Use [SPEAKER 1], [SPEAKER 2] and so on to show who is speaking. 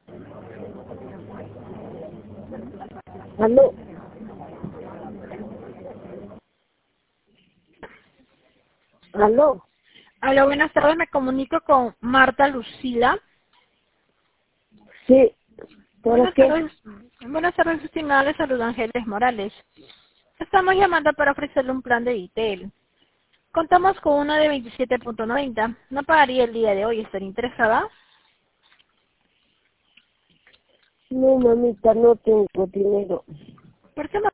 [SPEAKER 1] ¿Aló? ¿Aló?
[SPEAKER 2] Hola, buenas tardes, me comunico con Marta Lucila.
[SPEAKER 1] Sí. ¿Para
[SPEAKER 2] Buenas
[SPEAKER 1] qué?
[SPEAKER 2] tardes, estimada, les saluda Ángeles Morales. Estamos llamando para ofrecerle un plan de ITEL. Contamos con una de 27.90. No pagaría el día de hoy, ¿estaría interesada?
[SPEAKER 1] No, mamita, no tengo dinero.
[SPEAKER 2] ¿Por qué no